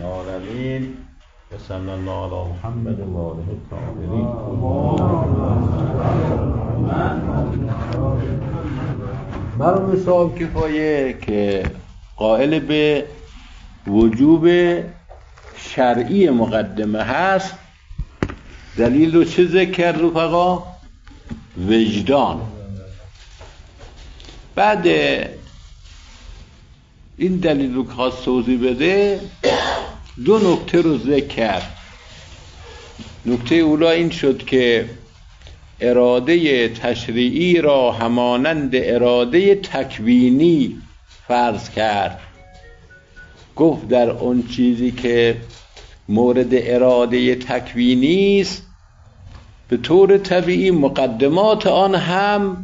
العالمين وصلى الله على محمد و آله الطاهرین. مرحوم صاحب کفایه که قائل به وجوب شرعی مقدمه هست، دلیل رو چه ذکر کرد رفقا؟ وجدان. بعد این دلیل رو که خواست توضیح بده دو نکته رو ذکر کرد. نکته اولا این شد که اراده تشریعی را همانند اراده تکوینی فرض کرد. گفت در اون چیزی که مورد اراده تکوینی است به طور طبیعی مقدمات آن هم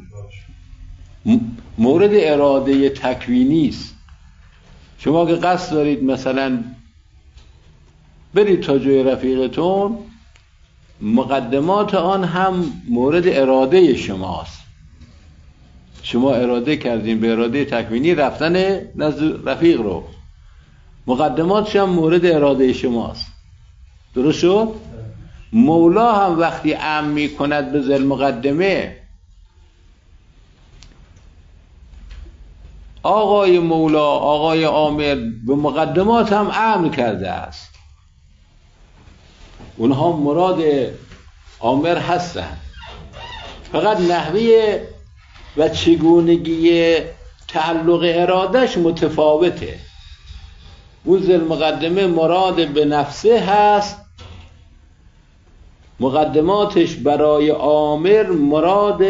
مورد اراده تکوینی است. شما که قصد دارید مثلا برید تا جای رفیقتون، مقدمات آن هم مورد اراده شماست. شما اراده کردین به اراده تکوینی رفتن نزد رفیق رو، مقدماتش هم مورد اراده شماست. درست شد؟ مولا هم وقتی امر می کند به ذل مقدمه، آقای مولا، آقای آمر به مقدمات هم امر کرده است. اونها مراد آمر هستند، فقط نحوه و چگونگی تعلق ارادش متفاوته. اون ذل مقدمه مراد به نفسه هست، مقدماتش برای آمر مراد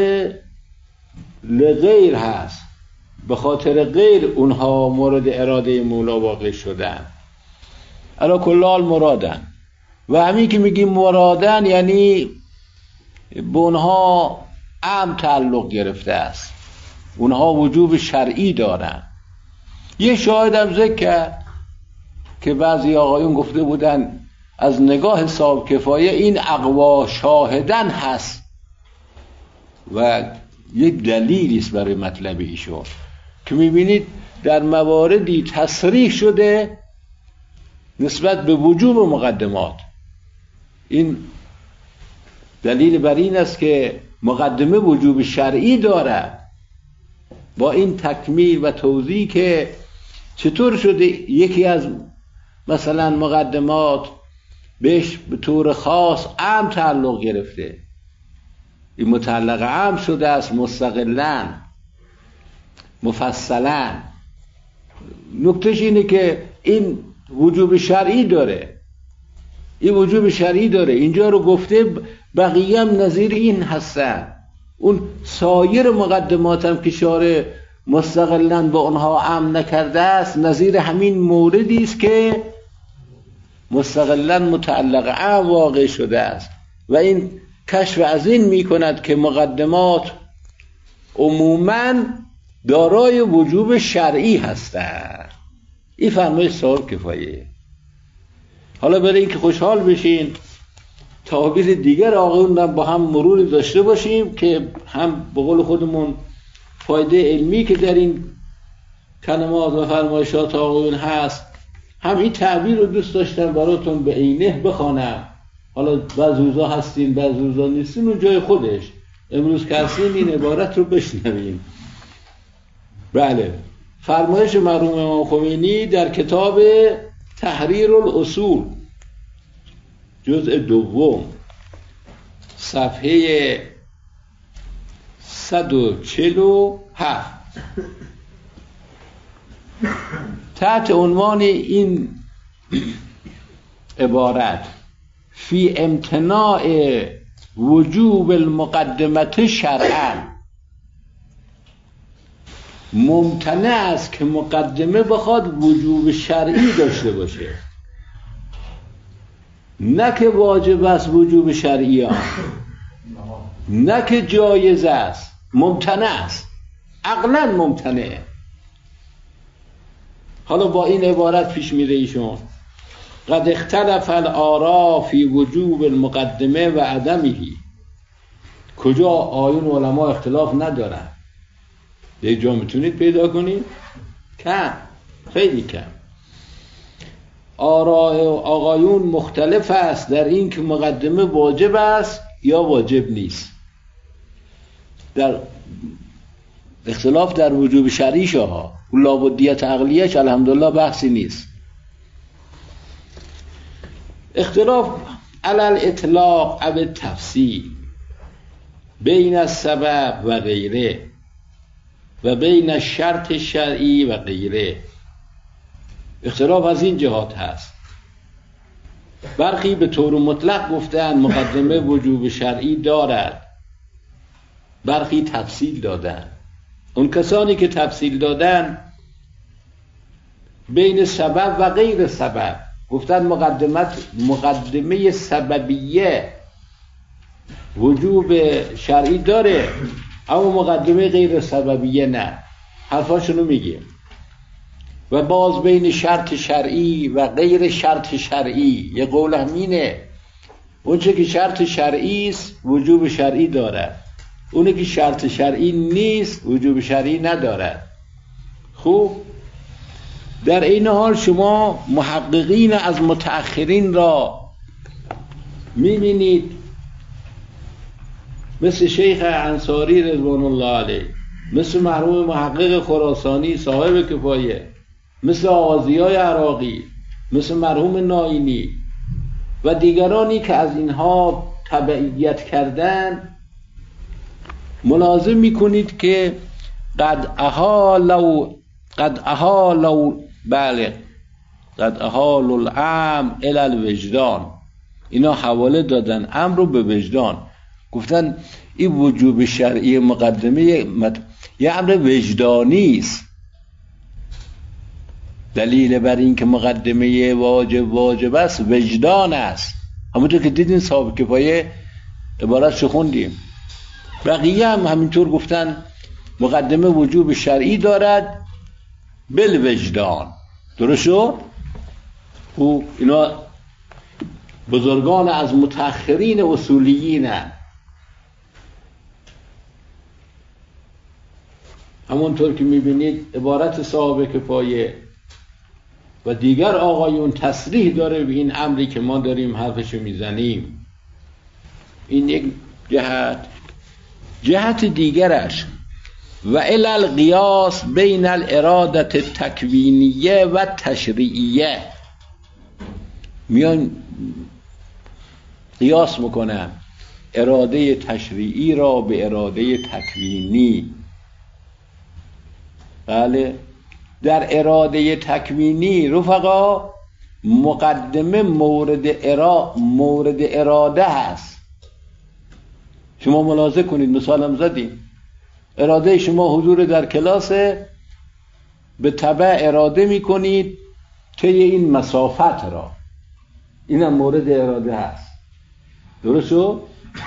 لغیر هست، به خاطر غیر اونها مورد اراده مولا واقع شدن. علا کل حال مرادن، و همین که میگیم مرادن یعنی به اونها امر تعلق گرفته است، اونها وجوب شرعی دارن. یه شاهد هم ذکر کرد که بعضی آقایون گفته بودن از نگاه صاحب کفایه این اقوا شاهدن هست و یک دلیلی است برای مطلب ایشون که میبینید در مواردی تصریح شده نسبت به وجوب مقدمات. این دلیل بر این است که مقدمه وجوب شرعی داره. با این تکمیل و توضیح که چطور شده یکی از مثلا مقدمات بهش به طور خاص عام تعلق گرفته، این متعلق عام شده است مستقلاً مفصلاً. نکتهش اینه که این وجوب شرعی داره، این وجوب شرعی داره. اینجا رو گفته بقیه هم نظیر این هستن. اون سایر مقدمات هم که شارع مستقلاً با اونها عام نکرده است نظیر همین موردی است که مستقلاً متعلق عام واقع شده است و این کشف از این می کند که مقدمات عموماً دارای وجوب شرعی هستند. این فرمایش صاحب کفایه. حالا برای اینکه خوشحال بشین تعابیر دیگر آقایون با هم مرور داشته باشیم که هم به قول خودمون فایده علمی که در این کلمات و فرمایشات آقایون هست، هم این تعبیر رو دوست داشتم براتون به عینه بخوانم. حالا بعض روزا هستیم بعض روزا نیستیم، اون جای خودش. امروز که هستیم این عبارت رو بشنویم. بله، فرمایش مرحوم امام خمینی در کتاب تحریر الاصول جزء دوم صفحه 147 تحت عنوان این عبارت فی امتناع وجوب المقدمت شرعاً، ممتنع است که مقدمه بخواد وجوب شرعی داشته باشه، نه که واجب است وجوب شرعی آن، نه که جایز است، ممتنع است، عقلاً ممتنعه. حالا با این عبارت پیش میره ایشون قد اختلف الآراء فی وجوب المقدمه و عدمه. کجا آیون علما اختلاف ندارن؟ یک جا میتونید پیدا کنید؟ کم، خیلی کم. آراء آقایون مختلف است در این که مقدمه واجب است یا واجب نیست. در اختلاف در وجوب شرعیش ها و لابدیت عقلیش الحمدلله بحثی نیست. اختلاف علی الاطلاق او التفصیل بین السبب و غیره و بین الشرط شرعی و غیره. اختلاف از این جهات هست. برخی به طور مطلق گفتن مقدمه وجوب شرعی دارد، برخی تفصیل دادن. اون کسانی که تفصیل دادن بین سبب و غیر سبب گفتن مقدمه سببیه وجوب شرعی داره اما مقدمه غیر سببیه نه. حرفاشونو میگیم. و باز بین شرط شرعی و غیر شرط شرعی یه قول همینه. اونچه که شرط شرعی است وجوب شرعی دارد، اونه که شرط شرعی نیست وجوب شرعی ندارد. خوب، در این حال شما محققین از متأخرین را میبینید مثل شیخ انصاری رضوان الله علیه، مثل مرحوم محقق خراسانی صاحب کفایه، مثل آغازیای عراقی، مثل مرحوم ناینی و دیگرانی که از اینها تبعیت کردن، ملاحظه میکنید که قد احالوا الامر الی الوجدان. اینا حواله دادن امر رو به وجدان. گفتن این وجوب شرعی مقدمه یه امر وجدانی است. دلیل بر این که مقدمه واجب است وجدان است. همونطور که دیدین صاحب کفایه عبارتشو خوندیم. بقیه هم همینطور گفتن مقدمه وجوب شرعی دارد بالوجدان. درست شد؟ و اینا بزرگان از متأخرین اصولیین هم. همونطور که میبینید عبارت صاحب کفایه و دیگر آقایون تصریح داره به این امری که ما داریم حرفشو میزنیم. این یک جهت دیگرش و الی القیاس بین الاراده التکوینیه و تشریعیه. میان قیاس میکنن اراده تشریعی را به اراده تکوینی. بله، در اراده تکوینی رفقا مقدمه مورد اراده هست. شما ملاحظه کنید، مثالم زدیم، اراده شما حضور در کلاس، به تبع اراده میکنید طی این مسافت را، اینم مورد اراده هست. درست شد؟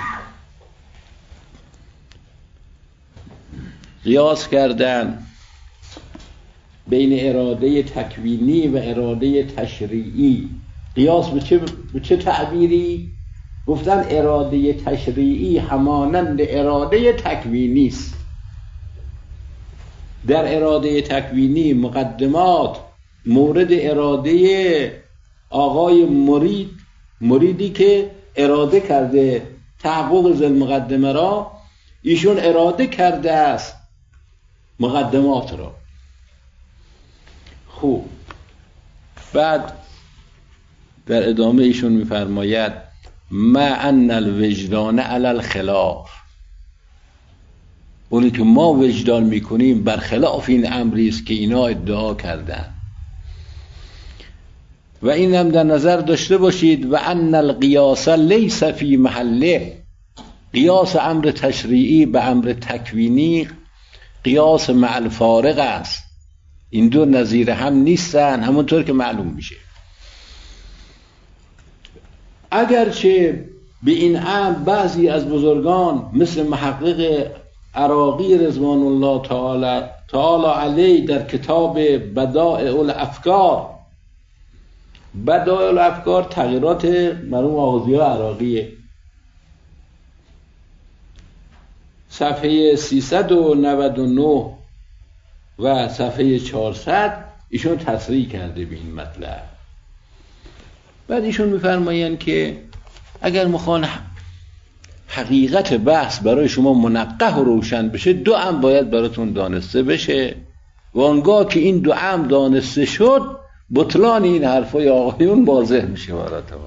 قیاس کردن بین اراده تکوینی و اراده تشریعی. قیاس به چه تعبیری؟ گفتن اراده تشریعی همانند اراده تکوینی است. در اراده تکوینی مقدمات مورد اراده آقای مریدی که اراده کرده تحقق ذل مقدمه را، ایشون اراده کرده است مقدمات را. خوب، بعد در ادامه ایشون میفرماید ما ان الوجدان علی الخلاف، اونی که ما وجدان میکنیم برخلاف این امری است که اینا ادعا کردن. و این هم در نظر داشته باشید و ان القیاس لیس فی محله، قیاس امر تشریعی به امر تکوینی قیاس مع الفارق است. این دو نظیر هم نیستن، همونطور که معلوم میشه. اگرچه به این امر بعضی از بزرگان مثل محقق عراقی رضوان الله تعالی علیه در کتاب بدائع الافکار تغییرات مرحوم آغازیای عراقیه، صفحه 399 و صفحه 400 ایشون تصریح کرده به این مطلب. بعد ایشون میفرمایند که اگر میخوان حقیقت بحث برای شما منقح و روشن بشه، 2 امر باید براتون دانسته بشه و آنگاه که این 2 امر دانسته شد بطلان این حرفای آقایون واضح میشه براتون.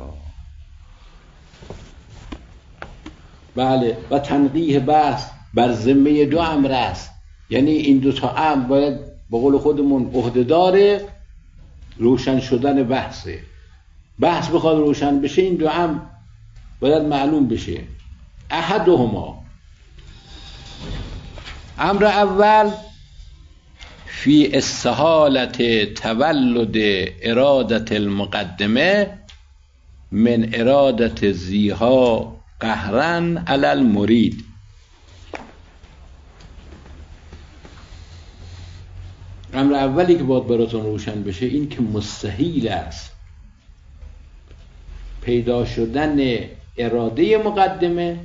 بله، و تنقیح بحث بر ذمه 2 امر است، یعنی این 2 تا امر باید به قول خودمون عهده‌دار روشن شدن بحثه. بحث بخواد روشن بشه این 2 امر باید معلوم بشه. احدهما، امر اول، فی استحالت تولد ارادت المقدمه من ارادت زیها قهرن علی المرید. امر اولی که باید براتون روشن بشه این که مستحیل است پیدا شدن اراده مقدمه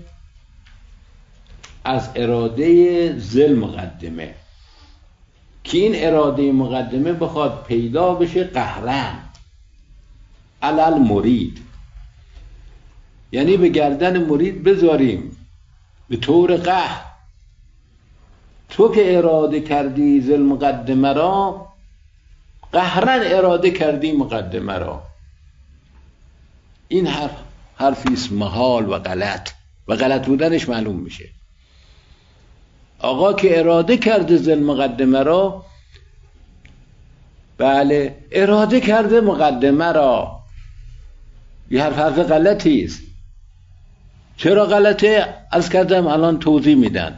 از اراده ذل مقدمه، که این اراده مقدمه بخواد پیدا بشه قهرن علی المرید، یعنی به گردن مرید بذاریم به طور قهر. تو که اراده کردی ذل مقدمه را، قهرن اراده کردی مقدمه را. این حرفی است محال و غلط، و غلط بودنش معلوم میشه. آقا که اراده کرده ذل مقدمه را، بله اراده کرده مقدمه را، یه حرف غلطی است. چرا غلطه؟ عرض کردم الان توضیح میدن.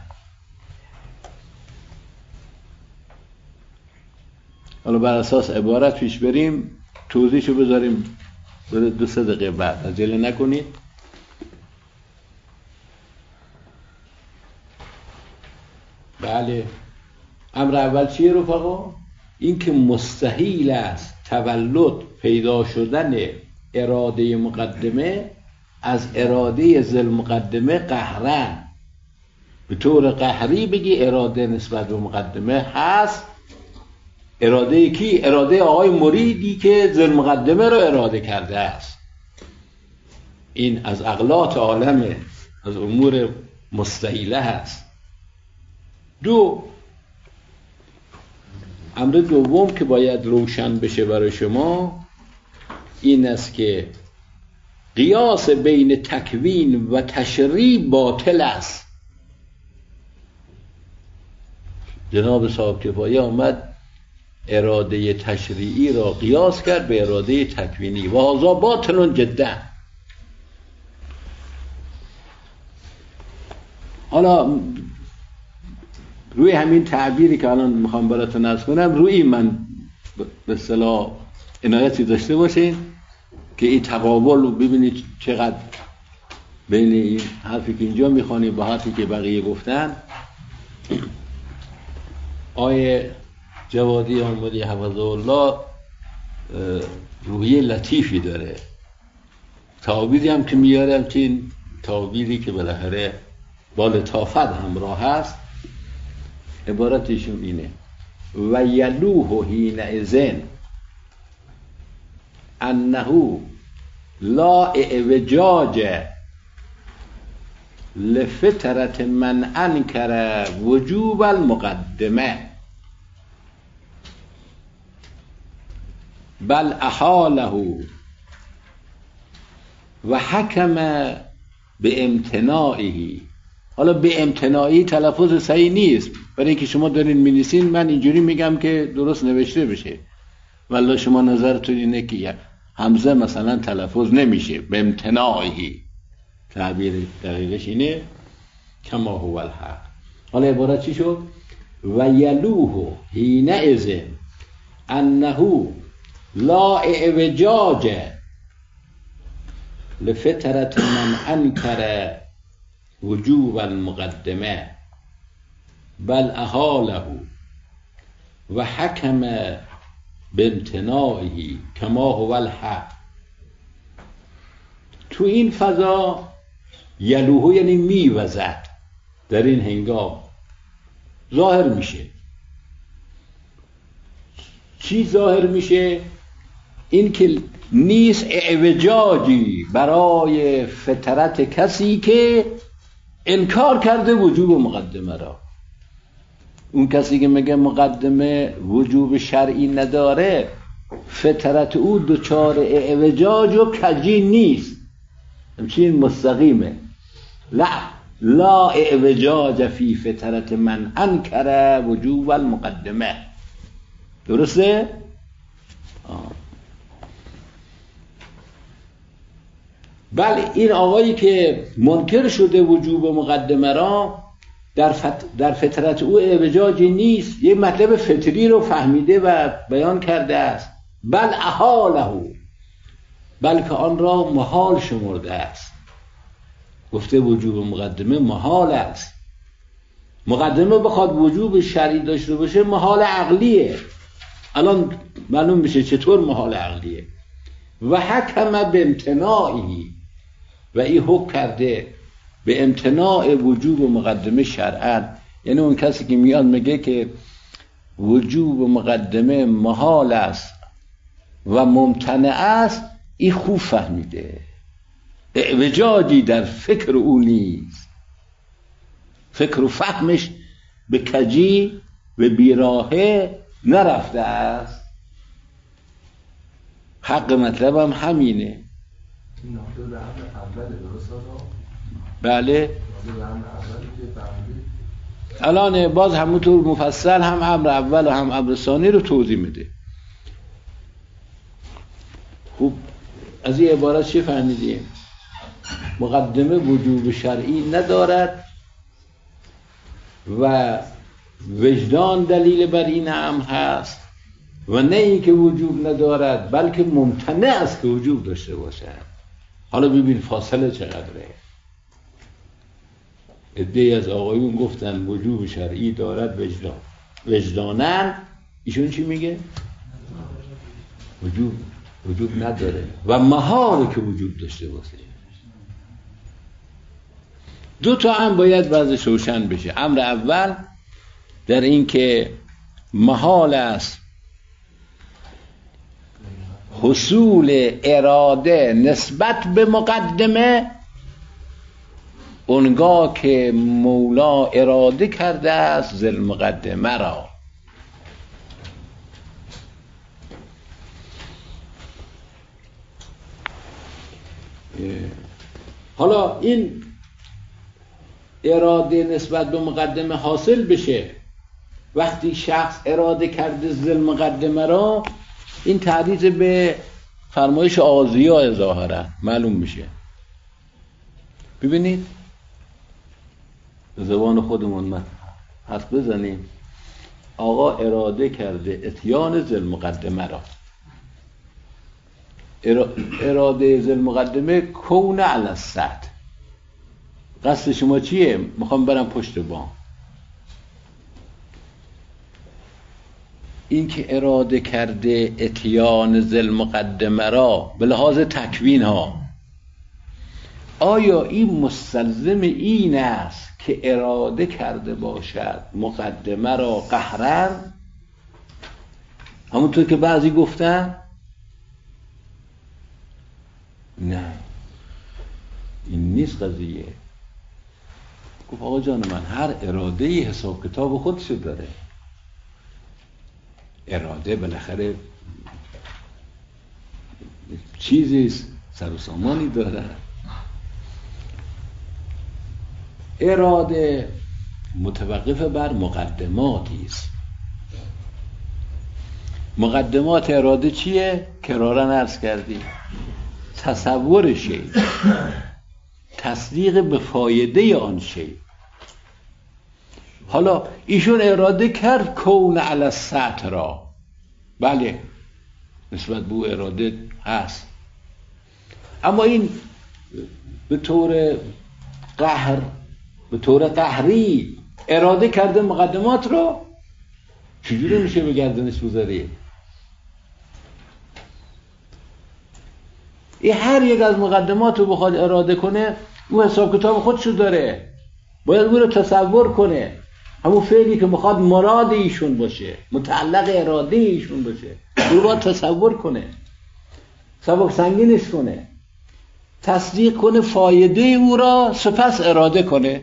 حالا بر اساس عبارت پیش بریم، توضیحشو بذاریم بره 2-3 دقیقه بعد، عجله نکنید. بله، امر اول چیه رفقا؟ این که مستحیل است تولد پیدا شدن اراده مقدمه از اراده ذل مقدمه قهرن. به طور قهری بگی اراده نسبت به مقدمه هست. اراده کی؟ اراده آقای مریدی که ذل مقدمه رو اراده کرده است. این از اغلاط عالمه، از امور مستحیله هست. 2، امر دوم که باید روشن بشه برای شما این است که قیاس بین تکوین و تشریع باطل است. جناب صاحب کفایه آمد اراده تشریعی را قیاس کرد به اراده تکوینی و هذا باطل جدا. حالا روی همین تعبیری که الان میخوام براتون عرض کنم، روی من به اصطلاح عنایتی داشته باشین که این تقابل رو ببینید چقدر بین این حرفی که اینجا میخوانیم با حرفی که بقیه گفتن. آیه جوادی احمدی حفظه الله روحیه لطیفی داره، تعبیری هم که میارم که این تعبیری که بالاخره با لطافت همراه هست. عبارتشون اینه: و یلوه حینئذ انه لا اعوجاج لفطرة من انکر وجوب المقدمه بل احاله و حکم به امتناعه. حالا به امتناعی تلفظ صحیح نیست، برای اینکه شما دارین می‌نویسین من اینجوری میگم که درست نوشته بشه، ولی شما نظرتون اینه که همزه مثلا تلفظ نمیشه، به امتناعی. تعبیر دقیقش اینه کما هو الحق. حالا عبارت چی شد؟ و یلوه حینئذ انه لا اعوجاج لفطرة من انکر وجوب المقدمه بل احاله و حکم بامتناعه کما هو الحق. تو این فضا یلوه یعنی میوزد، در این هنگام ظاهر میشه. چی ظاهر میشه؟ این که نیست اعوجاجی برای فطرت کسی که انکار کرده وجوب مقدمه را. اون کسی که میگه مقدمه وجوب شرعی نداره، فطرت او دچار اعوجاج و کجی نیست، همچین مستقیمه. لا اعوجاج فی فطرت من انکر وجوب المقدمه. درسته؟ بله، این آقایی که منکر شده وجوب مقدمه را، در فطرت او اعوجاجی نیست، یه مطلب فطری رو فهمیده و بیان کرده است. بل احاله، بلکه آن را محال شمرده است. گفته وجوب مقدمه محال است. مقدمه بخواد وجوب شرعی داشته باشه محال عقلیه. الان معلوم میشه چطور محال عقلیه. و حکم به امتناعی، و این حکم کرده به امتناع وجوب مقدمه شرعاً. یعنی اون کسی که میاد میگه که وجوب مقدمه محال است و ممتنع است، این خوب فهمیده، اعوجاجی در فکر او نیست، فکر و فهمش به کجی و بیراهه نرفته است. حق مطلبم همینه. این نقطه به امر اوله، درست آقا؟ بله. به امر اولی که فهمید. الان باز همونطور مفصل هم امر اول و هم امر ثانی رو توضیح میده. خوب از این عبارت چه فهمیدیم؟ مقدمه وجوب شرعی ندارد و وجدان دلیل بر این امر هست، و نه این که وجوب ندارد بلکه ممتنع است که وجوب داشته باشد. حالا ببین فاصله چقدره. عده‌ای از آقایون گفتن وجوب شرعی دارد وجدانن، ایشون چی میگه؟ وجوب نداره و محاله که وجوب داشته باشه. دو تا هم باید وضعش روشن بشه. امر اول در این که محال است حصول اراده نسبت به مقدمه اونگاه که مولا اراده کرده است ذل مقدمه را. حالا این اراده نسبت به مقدمه حاصل بشه وقتی شخص اراده کرده ذل مقدمه را، این تعریض به فرمایش آغازیه ظاهرا معلوم میشه. ببینید زبان خودمون حرف بزنیم. آقا اراده کرده اتیان ذل مقدمه را. اراده ذل مقدمه کون علی السطح. قصد شما چیه؟ میخوام برم پشت بام. این که اراده کرده اتیان ذل مقدمه را به لحاظ تکوین ها، آیا این مستلزم این است که اراده کرده باشد مقدمه را قهرن؟ همونطور که بعضی گفتن نه، این نیست قضیه. گفت آقا جان من، هر اراده‌ای حساب کتاب خودشو داره. اراده بالاخره چیزی سر و سامانی داره. اراده متوقف بر مقدماتی است. مقدمات اراده چیه؟ کرارن عرض کردیم. تصور شی، تصدیق به فایده آن شی. حالا ایشون اراده کرد کون علی السطح را، بله نسبت به او اراده هست، اما این به طور قهری اراده کرده مقدمات رو، چجوری میشه به گردنش بذاری؟ این هر یک از مقدمات رو بخواد اراده کنه، او حساب کتاب خودشو داره، باید او رو تصور کنه. همون فعلی که میخواد مراد ایشون باشه، متعلق اراده ایشون باشه، او رو باید تصور کنه. سبک سنگینش کنه، تصدیق کنه فایده او را، سپس اراده کنه.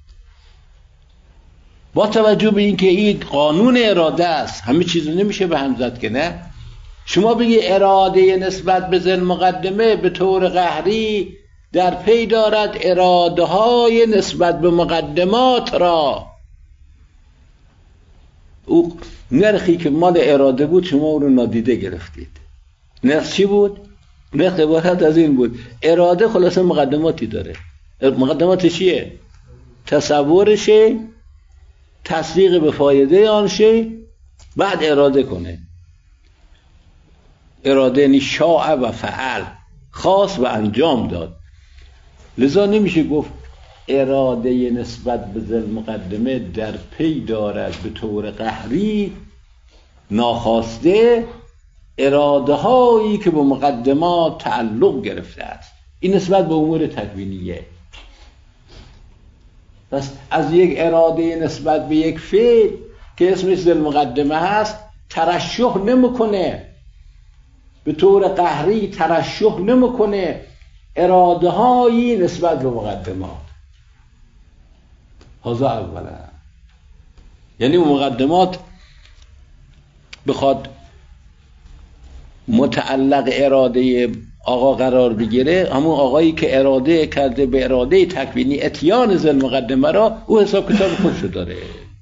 با توجه به اینکه این قانون اراده است، همه چیز نمیشه به هم زد که نه. شما بگی اراده نسبت به ذل مقدمه به طور قهری در پی دارد اراده های نسبت به مقدمات را. او نرخی که مال اراده بود شما او رو نادیده گرفتید. نرخ چی بود؟ نرخ عبارت از این بود: اراده خلاصه مقدماتی داره. مقدمات چیه؟ تصورشه، تصدیق به فایده آنشه، بعد اراده کنه. اراده یعنی شاء و فعل، خاص و انجام داد. لذا نمیشه گفت اراده نسبت به ذل مقدمه در پی دارد به طور قهری ناخواسته اراده هایی که به مقدمات تعلق گرفته است. این نسبت به امور تکوینیه. پس از یک اراده نسبت به یک فعل که اسمش ذل مقدمه هست ترشح نمیکنه، به طور قهری ترشح نمیکنه اراده هایی نسبت به مقدمات. هذا اولا، یعنی مقدمات بخواد متعلق اراده آقا قرار بگیره، همون آقایی که اراده کرده به اراده تکوینی اتیان ذل مقدمه را، او حساب کتاب خودشو داره.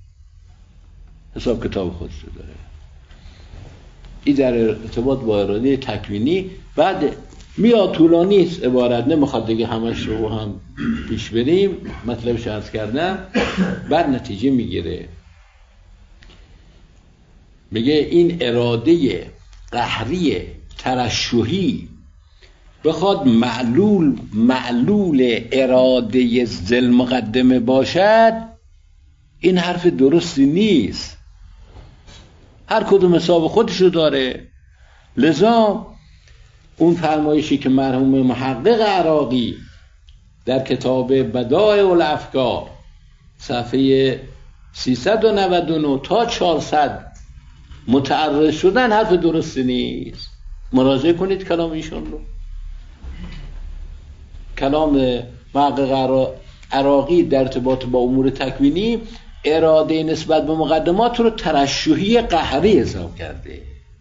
حساب کتاب خودشو داره. این در ارتباط با اراده تکوینی. بعد میاد طولانی است عبارت، نمیخواد دیگه همش رو هم پیش بریم، مطلبش عرض کردم. بعد نتیجه میگیره، میگه این اراده قهری ترشحی بخواد معلول اراده ذل مقدمه باشد، این حرف درستی نیست. هر کدوم حساب خودشو داره. لذا اون فرمایشی که مرحوم محقق عراقی در کتاب بدائع الافکار صفحه 399 تا 400 متعرض شدن، حرف درستی نیست. مراجعه کنید کلام ایشون رو. کلام محقق عراقی در ارتباط با امور تکوینی اراده نسبت به مقدمات رو ترشحی قهری حساب کرده.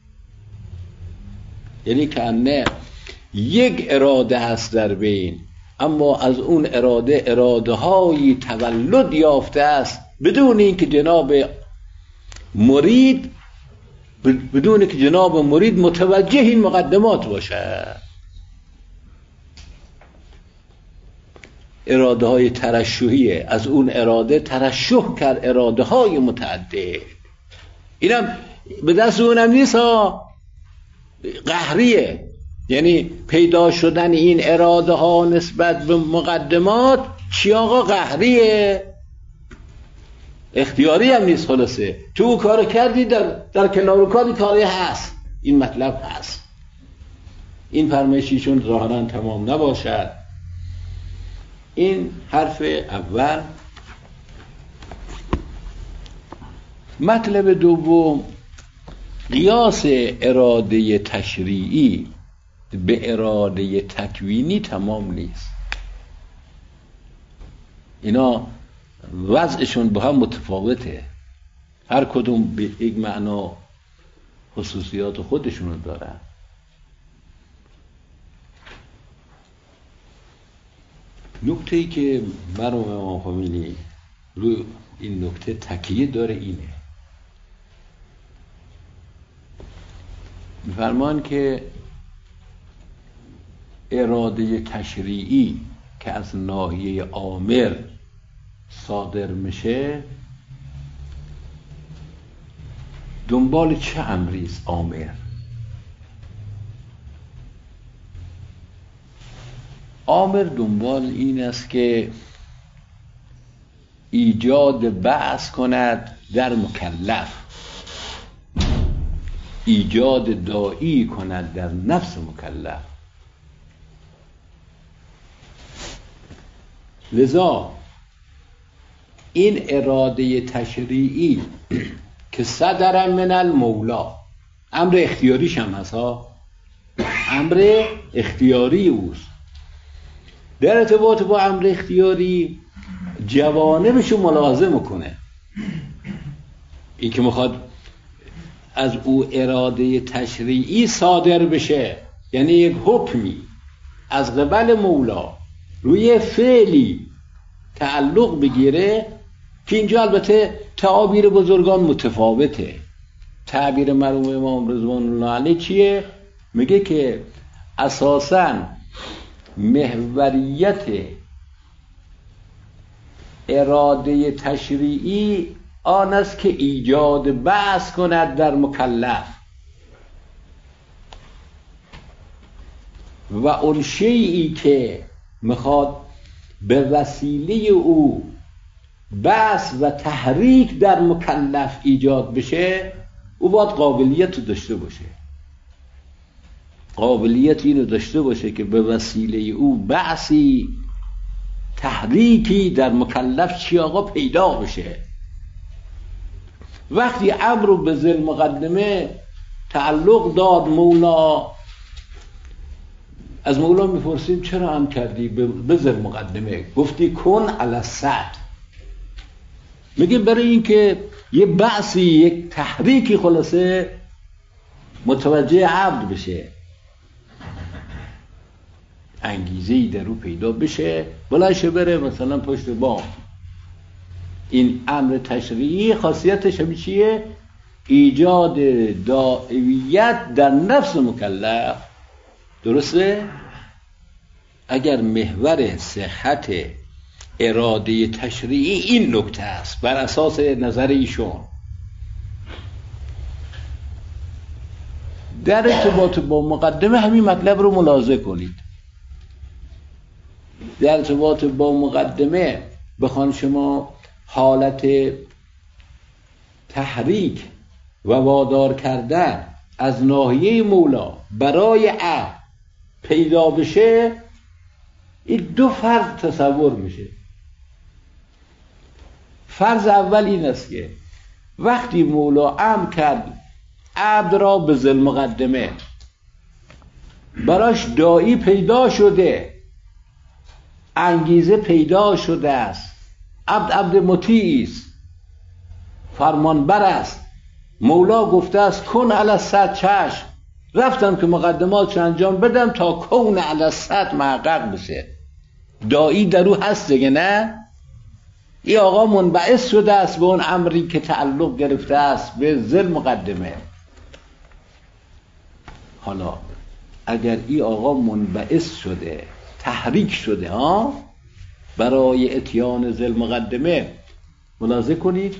یعنی که نه یک اراده هست در بین، اما از اون اراده هایی تولد یافته است بدون اینکه جناب مرید متوجه این مقدمات باشه. اراده های ترشحیه، از اون اراده ترشح کرد اراده های متعدد. اینم به دست اونم نیست ها، قهریه. یعنی پیدا شدن این اراده ها نسبت به مقدمات چی آقا؟ قهریه، اختیاری هم نیست. خلاصه تو او کار کردی، در کنار کاری کاری هست. این مطلب هست. این فرمایشیشون ظاهرا تمام نباشد. این حرف اول. مطلب دوم، قیاس اراده تشریعی به اراده تکوینی تمام نیست. اینا وضعشون با هم متفاوته. هر کدوم به یک معنا خصوصیات خودشون دارن. نکته‌ای که مرحوم امام خمینی روی این نکته تکیه داره اینه، می‌فرمان که اراده تشریعی که از ناحیه آمر صادر میشه دنبال چه امری است؟ آمر دنبال این است که ایجاد بعث کند در مکلف، ایجاد داعی کند در نفس مکلف. لذا این اراده تشریعی که صدر من المولا، امر اختیاریش هم هست ها، امر اختیاری اوست. در ارتباط با امر اختیاری جوانبشو ملاحظه میکنه. این که میخواد از او اراده تشریعی صادر بشه، یعنی یک حکمی از قبل مولا روی فعلی تعلق بگیره، که اینجا البته تعابیر بزرگان متفاوته. تعبیر مرحوم امام رضوان الله علیه چیه؟ میگه که اساساً محوریت اراده تشریعی آن است که ایجاد بعث کند در مکلف و اون شیئی که میخواد به وسیله او بعث و تحریک در مکلف ایجاد بشه، او باید قابلیت رو داشته باشه. قابلیت اینو داشته باشه که به وسیله او بعثی تحریکی در مکلف چی آقا پیدا بشه. وقتی امر رو به ذی المقدمه تعلق داد مولا، از مولا میپرسیم چرا امر کردی به ذی المقدمه؟ گفتی کن علی السد. میگه برای این که یه بعثی، یک تحریکی خلاصه متوجه عبد بشه، انگیزه‌ای در او پیدا بشه، بلنشه بره مثلا پشت بام. این امر تشریعی خاصیتش همین چیه؟ ایجاد دائمیت در نفس مکلف. درسته؟ اگر محور صحت اراده تشریعی این نکته است بر اساس نظر ایشون، در ارتباط با مقدمه همین مطلب رو ملاحظه کنید. در ارتباط با مقدمه بخوان شما حالت تحریک و وادار کردن از ناحیه مولا برای عبد پیدا بشه، این دو فرض تصور میشه. فرض اول این است که وقتی مولا امر کرد عبد را به ذی المقدمه، براش داعی پیدا شده، انگیزه پیدا شده است، عبد مطیع است، فرمانبر است. مولا گفته است کن علی السد، چشم، رفتم که مقدماتش انجام بدم تا کون علی السد محقق بشه. داعی در او هست دیگه، نه؟ این آقا منبعث شده است به اون امری که تعلق گرفته است به ذی المقدمه. حالا اگر این آقا منبعث شده، تحریک شده برای اتیان ذی المقدمه، ملاحظه کنید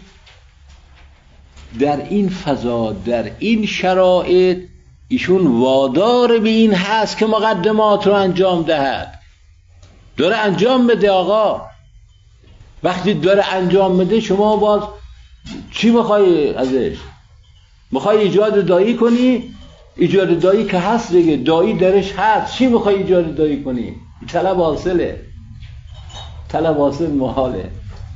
در این فضا، در این شرایط ایشون وادار به این هست که مقدمات رو انجام دهد. داره انجام بده آقا. وقتی داره انجام بده شما باز چی میخوای ازش؟ میخوای ایجاد داعی کنی؟ ایجاد داعی که هست دیگه، داعی درش هست، چی میخوای ایجاد داعی کنی؟ طلب حاصله، طلب حاصل محاله.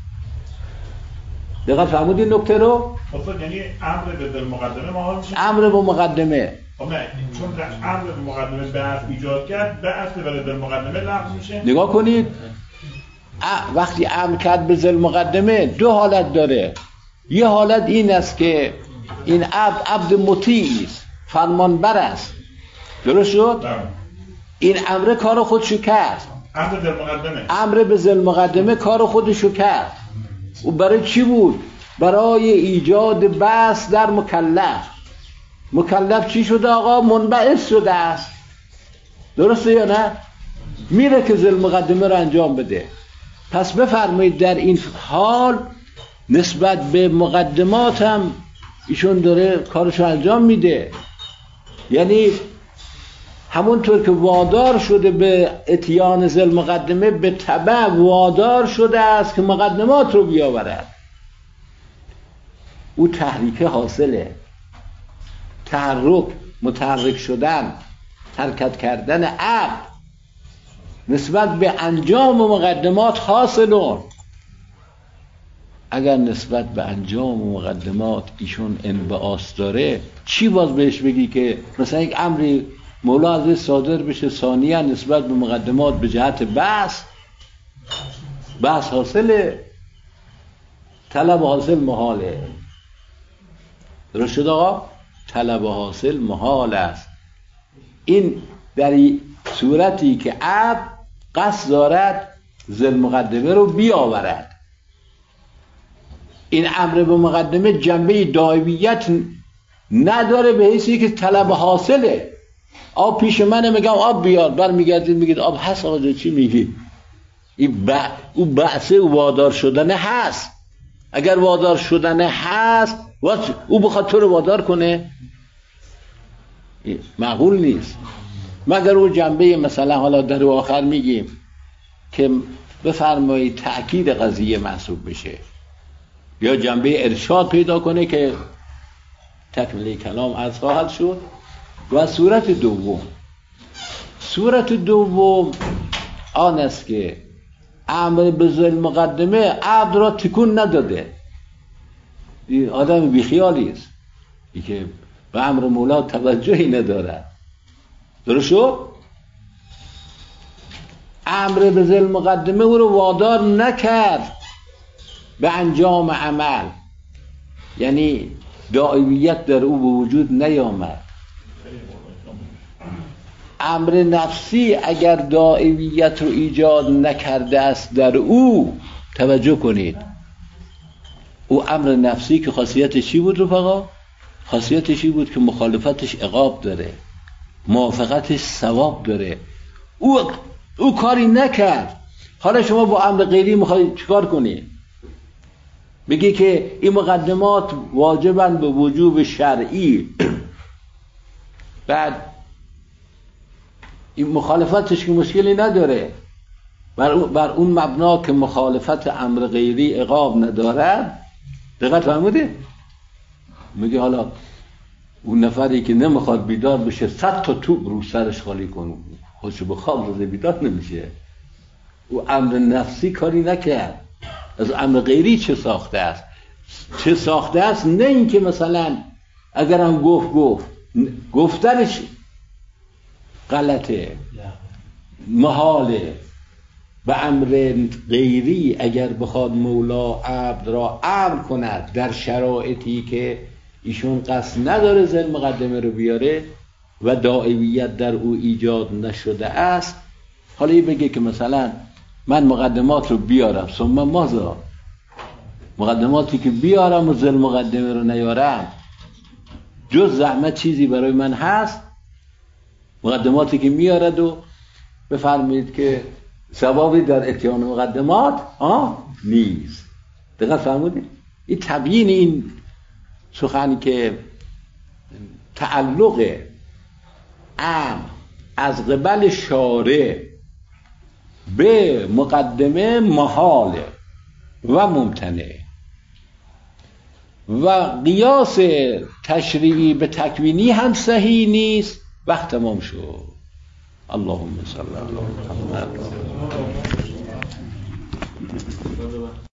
دقیقا فرمودی نکته رو؟ اصلا یعنی امر به ذی المقدمه محال میشه؟ امر به مقدمه. نه، چون امر به مقدمه بعث ایجاد کرد، بعث به ذی المقدمه لغو میشه. نگاه کنید، وقتی امر کرد به ذی المقدمه دو حالت داره. یه حالت این است که این عبد مطیع است، فرمانبر است. درست شد؟ این امر کار خودشو کرد. امر به ذی المقدمه کار خودشو کرد. و برای چی بود؟ برای ایجاد بعث در مکلف. مکلف چی شده آقا؟ منبعث شده است. درسته یا نه؟ میره که ذی المقدمه رو انجام بده. پس بفرمایید در این حال نسبت به مقدمات هم ایشون داره کارشو انجام میده. یعنی همونطور که وادار شده به اتیان ذی المقدمه، به تبع وادار شده است که مقدمات رو بیاورد. او تحریک حاصله، تحرک، متحرک شدن، حرکت کردن عقل نسبت به انجام مقدمات حاصلون. اگر نسبت به انجام مقدمات ایشون انبعاث داره، چی باز بهش بگی که مثلا یک امری مولا ازش صادر بشه. ثانیاً نسبت به مقدمات به جهت بحث حاصله، طلب حاصل محاله. درست شد آقا؟ طلب حاصل محال است. این در صورتی که عبد قصد دارد ذل مقدمه رو بیاورد. این امر به مقدمه جنبه دائمیت نداره به حیثی که طلب حاصله. آب پیش منه، میگم آب بیار، برمیگردید میگید آب هست. آقا چی میگی؟ او بحث وادار شدن هست. اگر وادار شدن هست او بخواد تو رو وادار کنه، معقول نیست. مگر او جنبه مثلا حالا در آخر میگیم که بفرمایید تأکید قضیه محسوب بشه، یا جنبه ارشاد پیدا کنه که تکمله کلام عرض خواهد شد. و صورت دوم آن است که امر به ذل مقدمه عبد را تکون نداده. این آدم بیخیالی است، این که به امر مولا توجهی نداره. درست شد؟ امر به ذل مقدمه او رو وادار نکرد به انجام عمل، یعنی دائمیت در او به وجود نیامد. امر نفسی اگر دائمیت رو ایجاد نکرده است در او، توجه کنید، او امر نفسی که خاصیتش چی بود رفقا؟ خاصیتش این بود که مخالفتش عقاب داره، موافقتش ثواب داره. او کاری نکرد. حالا شما با امر غیری میخواید چیکار کنید؟ بگی که این مقدمات واجبن به وجوب شرعی، بعد این مخالفتش که مشکلی نداره، بر اون مبنا که مخالفت امر غیری عقاب ندارد. دقت فرمودید؟ میگه حالا اون نفری که نمیخواد بیدار بشه 100 تا توپ رو سرش خالی کن، خودشو به خواب روزه بیدار نمیشه. او امر نفسی کاری نکرد. از امر غیری چه ساخته است؟ چه ساخته است؟ نه این که مثلا اگرم گفتنش غلطه، محاله. به امر غیری اگر بخواد مولا عبد را امر کند در شرایطی که ایشون قصد نداره ذل مقدمه رو بیاره و دائمیت در او ایجاد نشده است، حالا این بگه که مثلا من مقدمات رو بیارم، ثم ماذا؟ مقدماتی که بیارم و ذل مقدمه رو نیارم، جز زحمت چیزی برای من هست؟ مقدماتی که میارد و بفرمایید که ثوابی در اتیان مقدمات نیست. دقیق فرمودید؟ این تبیین این سخنی که تعلق امر از قبل شارع به مقدمه محاله و ممتنع و قیاس تشریعی به تکوینی هم صحیح نیست. وقت تمام شد. اللهم صل علی محمد.